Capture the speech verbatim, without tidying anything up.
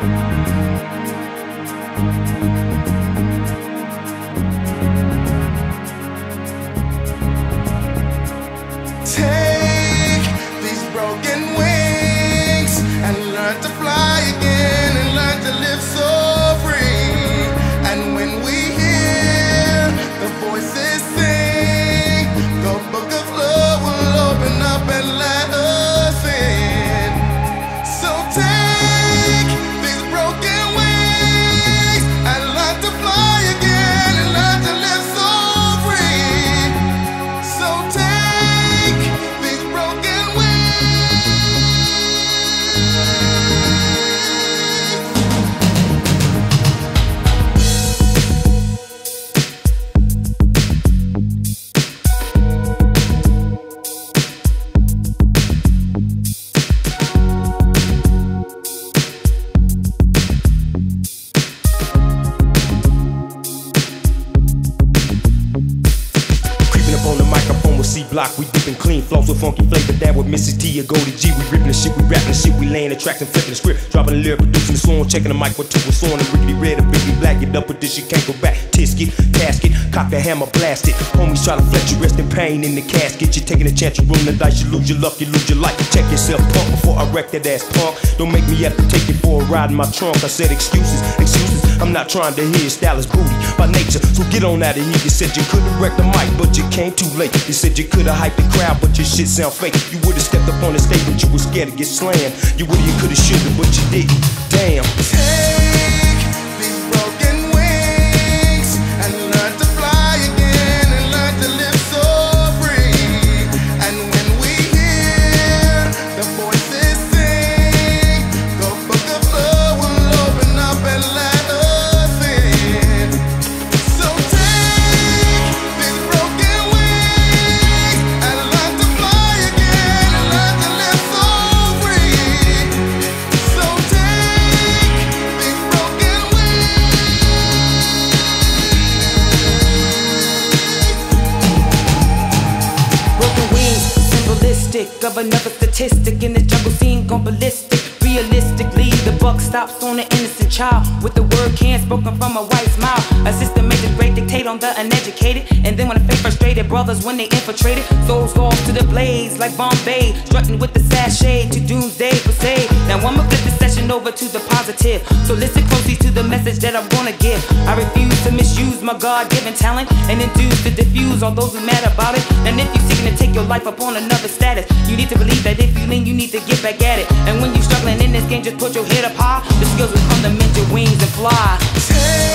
Take these broken wings and learn to fly again and learn to live so free. And when we hear the voices sing, the book of love will open up and let us in. So take these broken wings and learn to fly again and learn to live so free. So take these broken On the microphone with C-Block, we deep and clean, flows with funky flavor. That with Missus T or Goldie G, we ripping the shit, we rapping the shit, we laying the tracks and flipping the script, dropping the lyric, producing the song, checking the mic with two was on, and Ricky Red, a Biggie Black, get up with this, you can't go back. Tisket, casket, cock the hammer, blast it. Homies try to flex you, rest in pain in the casket. You're taking a chance, you rolling the dice, you lose your luck, you lose your life. Check yourself, punk, before I wreck that ass punk. Don't make me have to take you for a ride in my trunk. I said excuses, excuses. I'm not trying to hear style is booty by nature, so get on out of here. You said you could've wrecked the mic, but you came too late. You said you could've hyped the crowd, but your shit sound fake. You would've stepped up on the stage, but you was scared to get slammed. You would've, you could've, should've, but you didn't. Damn. Take these broken wings and learn to fly again and learn to live so free. And when we hear the voices sing, the book of love will open up and let us in. So take these broken wings and learn to fly again and learn to live so free. So take these broken wings. Broken wings, symbolistic of another statistic in the jungle scene gone ballistic. Realistically, the buck stops on an innocent child with the word can spoken from a white smile. A system made the great dictate on the uneducated, and then when the fake frustrated brothers when they infiltrated, souls lost to the blaze like Bombay, strutting with the sachet to doomsday per se. Now I'ma flip the session over to the positive, so listen closely to the message that I'm gonna give. I refuse to misuse my God-given talent and induce to diffuse all those who mad about it. And if you're seeking to take your life upon another status, you need to believe that if you lean, you need to get back at it. And when you're struggling in this game, just put your head up high. The skills will come to mend your wings and fly. Take